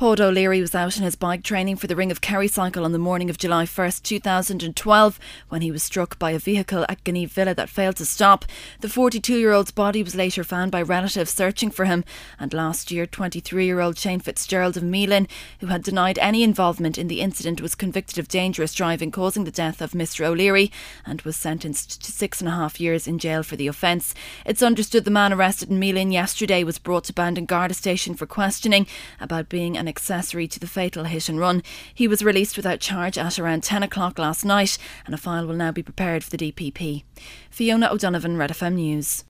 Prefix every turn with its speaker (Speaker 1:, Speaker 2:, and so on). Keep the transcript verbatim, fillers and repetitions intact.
Speaker 1: Paul O'Leary was out on his bike training for the Ring of Kerry cycle on the morning of July first, two thousand twelve, when he was struck by a vehicle at Gnieve Villa that failed to stop. The forty-two-year-old's body was later found by relatives searching for him, and last year twenty-three-year-old Shane Fitzgerald of Meelin, who had denied any involvement in the incident, was convicted of dangerous driving causing the death of Mister O'Leary and was sentenced to six and a half years in jail for the offence. It's understood the man arrested in Meelin yesterday was brought to Bandon Garda station for questioning about being an accessory to the fatal hit and run. He was released without charge at around ten o'clock last night, and a file will now be prepared for the D P P. Fiona O'Donovan, Red F M News.